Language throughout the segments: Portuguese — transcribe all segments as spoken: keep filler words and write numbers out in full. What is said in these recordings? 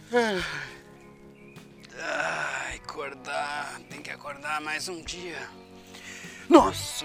Ai, acordar, tem que acordar mais um dia. Nossa!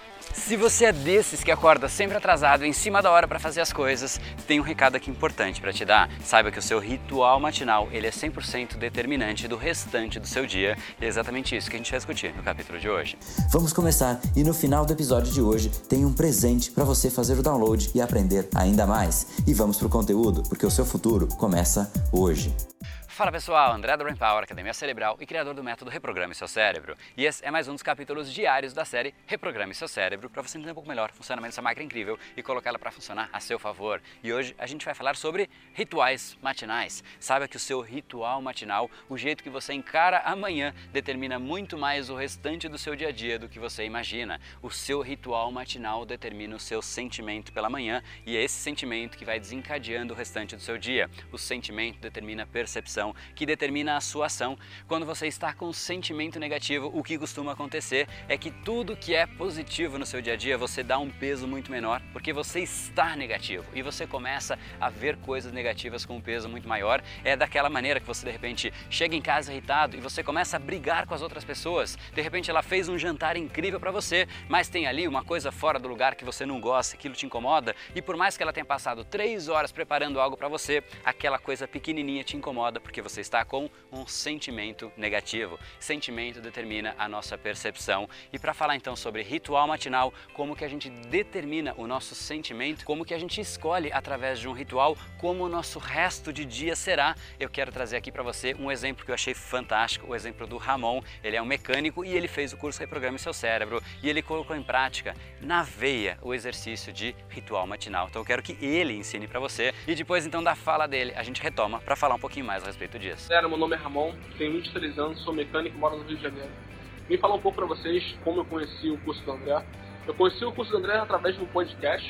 Se você é desses que acorda sempre atrasado, em cima da hora para fazer as coisas, tem um recado aqui importante para te dar. Saiba que o seu ritual matinal, ele é cem por cento determinante do restante do seu dia. E é exatamente isso que a gente vai discutir no capítulo de hoje. Vamos começar e no final do episódio de hoje tem um presente para você fazer o download e aprender ainda mais. E vamos pro conteúdo, porque o seu futuro começa hoje. Fala pessoal, André da Brain Power, Academia Cerebral e criador do método Reprograme Seu Cérebro. E esse é mais um dos capítulos diários da série Reprograme Seu Cérebro para você entender um pouco melhor o funcionamento dessa máquina incrível e colocá-la para funcionar a seu favor. E hoje a gente vai falar sobre rituais matinais. Saiba que o seu ritual matinal, o jeito que você encara amanhã, determina muito mais o restante do seu dia a dia do que você imagina. O seu ritual matinal determina o seu sentimento pela manhã e é esse sentimento que vai desencadeando o restante do seu dia. O sentimento determina a percepção, que determina a sua ação. Quando você está com um sentimento negativo, o que costuma acontecer é que tudo que é positivo no seu dia a dia você dá um peso muito menor, porque você está negativo e você começa a ver coisas negativas com um peso muito maior. É daquela maneira que você de repente chega em casa irritado e você começa a brigar com as outras pessoas. De repente ela fez um jantar incrível para você, mas tem ali uma coisa fora do lugar que você não gosta, aquilo te incomoda, e por mais que ela tenha passado três horas preparando algo para você, aquela coisa pequenininha te incomoda porque você está com um sentimento negativo. Sentimento determina a nossa percepção. E para falar então sobre ritual matinal, como que a gente determina o nosso sentimento, como que a gente escolhe através de um ritual como o nosso resto de dia será, eu quero trazer aqui para você um exemplo que eu achei fantástico, o exemplo do Ramon. Ele é um mecânico e ele fez o curso Reprograme Seu Cérebro e ele colocou em prática, na veia, o exercício de ritual matinal. Então eu quero que ele ensine para você e depois então da fala dele a gente retoma para falar um pouquinho mais a respeito disso. Galera, meu nome é Ramon, tenho vinte e três anos, sou mecânico e moro no Rio de Janeiro. Vim falar um pouco para vocês como eu conheci o curso do André. Eu conheci o curso do André através de um podcast,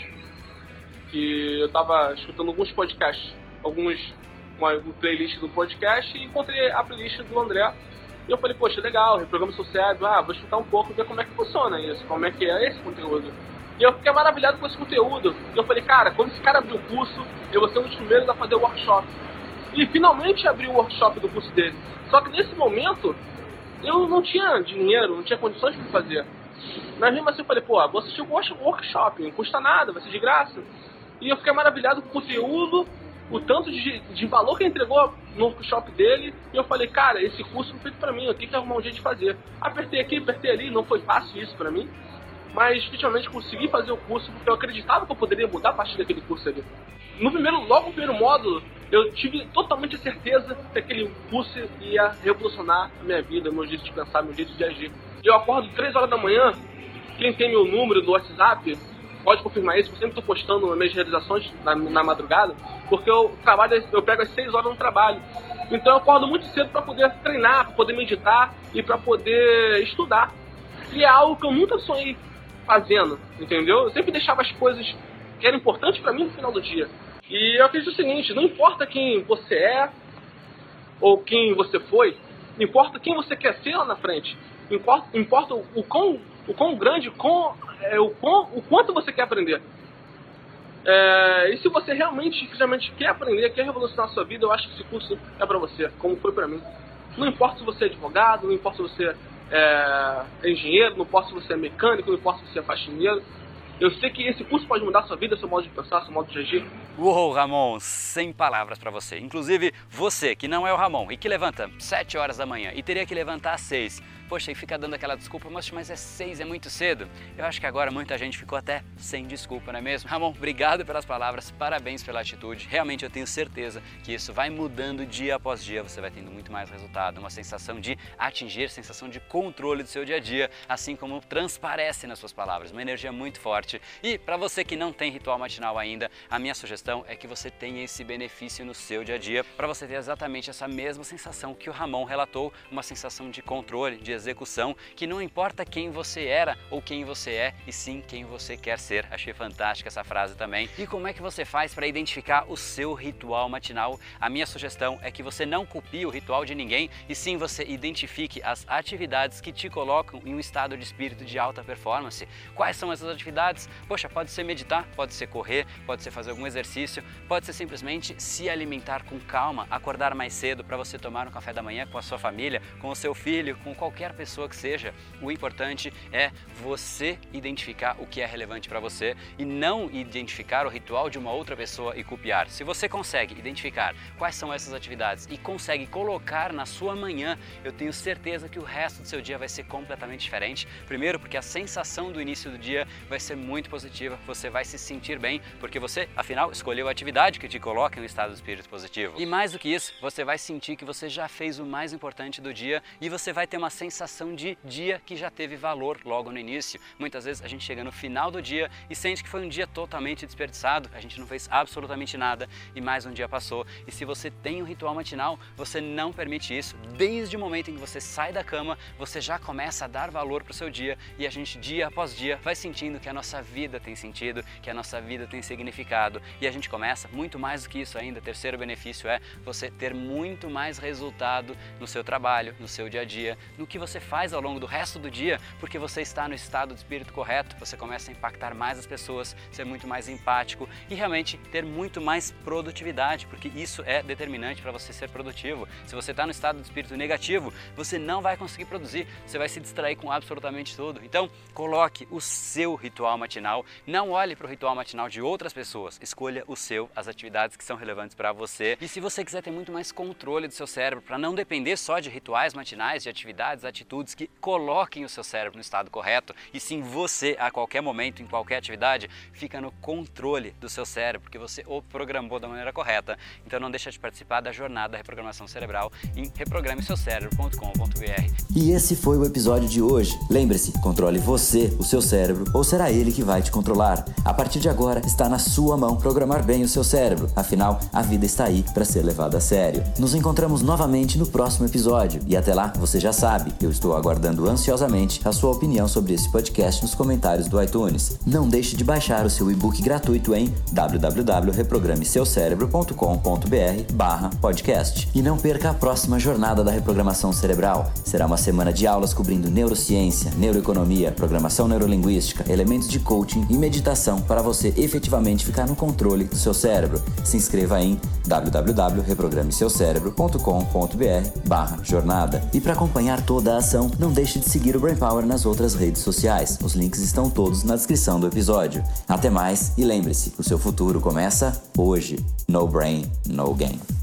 que eu estava escutando alguns podcasts, alguns, uma, uma playlist do podcast, e encontrei a playlist do André. E eu falei, poxa, legal, reprograma seu cérebro, ah, vou escutar um pouco, ver como é que funciona isso, como é que é esse conteúdo. E eu fiquei maravilhado com esse conteúdo. E eu falei, cara, quando esse cara abrir o curso, eu vou ser um dos primeiros a fazer o workshop. E finalmente abriu o workshop do curso dele. Só que nesse momento, eu não tinha dinheiro, não tinha condições de fazer. Mas mesmo assim eu falei, pô, vou assistir o workshop, não custa nada, vai ser de graça. E eu fiquei maravilhado com o conteúdo, o tanto de, de valor que ele entregou no workshop dele. E eu falei, cara, esse curso não é feito pra mim, eu tenho que arrumar um jeito de fazer. Apertei aqui, apertei ali, não foi fácil isso pra mim. Mas efetivamente consegui fazer o curso porque eu acreditava que eu poderia mudar a partir daquele curso ali. No primeiro, logo no primeiro módulo, eu tive totalmente a certeza que aquele curso ia revolucionar a minha vida, meu jeito de pensar, meu jeito de agir. Eu acordo três horas da manhã, quem tem meu número do WhatsApp pode confirmar isso, eu sempre estou postando as minhas realizações na, na madrugada, porque eu trabalho, eu pego às seis horas no trabalho. Então eu acordo muito cedo para poder treinar, para poder meditar e para poder estudar. E é algo que eu nunca sonhei fazendo, entendeu? Eu sempre deixava as coisas que eram importantes para mim no final do dia. E eu acredito o seguinte, não importa quem você é ou quem você foi, não importa quem você quer ser lá na frente, importa, importa o, o, quão, o quão grande, o, quão, é, o, quão, o quanto você quer aprender. É, e se você realmente, realmente quer aprender, quer revolucionar a sua vida, eu acho que esse curso é para você, como foi para mim. Não importa se você é advogado, não importa se você é, é engenheiro, não importa se você é mecânico, não importa se você é faxineiro. Eu sei que esse curso pode mudar a sua vida, seu modo de pensar, seu modo de agir. Uou, Ramon, sem palavras para você. Inclusive, você que não é o Ramon e que levanta sete horas da manhã e teria que levantar às seis. Poxa, e fica dando aquela desculpa, mas é seis, é muito cedo. Eu acho que agora muita gente ficou até sem desculpa, não é mesmo? Ramon, obrigado pelas palavras, parabéns pela atitude. Realmente eu tenho certeza que isso vai mudando dia após dia, você vai tendo muito mais resultado, uma sensação de atingir, sensação de controle do seu dia a dia, assim como transparece nas suas palavras, uma energia muito forte. E para você que não tem ritual matinal ainda, a minha sugestão é que você tenha esse benefício no seu dia a dia, para você ter exatamente essa mesma sensação que o Ramon relatou, uma sensação de controle, de execução, que não importa quem você era ou quem você é, e sim quem você quer ser. Achei fantástica essa frase também. E como é que você faz para identificar o seu ritual matinal? A minha sugestão é que você não copie o ritual de ninguém, e sim você identifique as atividades que te colocam em um estado de espírito de alta performance. Quais são essas atividades? Poxa, pode ser meditar, pode ser correr, pode ser fazer algum exercício, pode ser simplesmente se alimentar com calma, acordar mais cedo para você tomar um café da manhã com a sua família, com o seu filho, com qualquer pessoa que seja. O importante é você identificar o que é relevante para você e não identificar o ritual de uma outra pessoa e copiar. Se você consegue identificar quais são essas atividades e consegue colocar na sua manhã, eu tenho certeza que o resto do seu dia vai ser completamente diferente. Primeiro, porque a sensação do início do dia vai ser muito positiva, você vai se sentir bem, porque você, afinal, escolheu a atividade que te coloca em um estado de espírito positivo. E mais do que isso, você vai sentir que você já fez o mais importante do dia e você vai ter uma sensação de dia que já teve valor logo no início. Muitas vezes a gente chega no final do dia e sente que foi um dia totalmente desperdiçado, a gente não fez absolutamente nada e mais um dia passou. E se você tem um ritual matinal, você não permite isso. Desde o momento em que você sai da cama, você já começa a dar valor para o seu dia e a gente, dia após dia, vai sentindo que a nossa vida tem sentido, que a nossa vida tem significado, e a gente começa, muito mais do que isso ainda, terceiro benefício é você ter muito mais resultado no seu trabalho, no seu dia a dia, no que você faz ao longo do resto do dia, porque você está no estado de espírito correto, você começa a impactar mais as pessoas, ser muito mais empático e realmente ter muito mais produtividade, porque isso é determinante para você ser produtivo. Se você está no estado de espírito negativo, você não vai conseguir produzir, você vai se distrair com absolutamente tudo. Então, coloque o seu ritual matinal, não olhe para o ritual matinal de outras pessoas, escolha o seu, as atividades que são relevantes para você. E se você quiser ter muito mais controle do seu cérebro, para não depender só de rituais matinais, de atividades, atitudes que coloquem o seu cérebro no estado correto, e sim você, a qualquer momento, em qualquer atividade, fica no controle do seu cérebro, porque você o programou da maneira correta. Então não deixa de participar da jornada da reprogramação cerebral em reprograme seu cérebro ponto com ponto b r. E esse foi o episódio de hoje. Lembre-se, controle você, o seu cérebro, ou será ele que vai te controlar? A partir de agora, está na sua mão programar bem o seu cérebro. Afinal, a vida está aí para ser levada a sério. Nos encontramos novamente no próximo episódio. E até lá, você já sabe, eu estou aguardando ansiosamente a sua opinião sobre esse podcast nos comentários do iTunes. Não deixe de baixar o seu e-book gratuito em w w w ponto reprograme seu cérebro ponto com ponto b r barra podcast. E não perca a próxima jornada da reprogramação cerebral. Será uma semana de aulas cobrindo neurociência, neuroeconomia, programação neurolinguística, elementos de coaching e meditação para você efetivamente ficar no controle do seu cérebro. Se inscreva em w w w ponto reprograme seu cérebro ponto com ponto b r barra jornada. E para acompanhar toda a ação, não deixe de seguir o Brain Power nas outras redes sociais. Os links estão todos na descrição do episódio. Até mais e lembre-se, o seu futuro começa hoje. No brain, no game.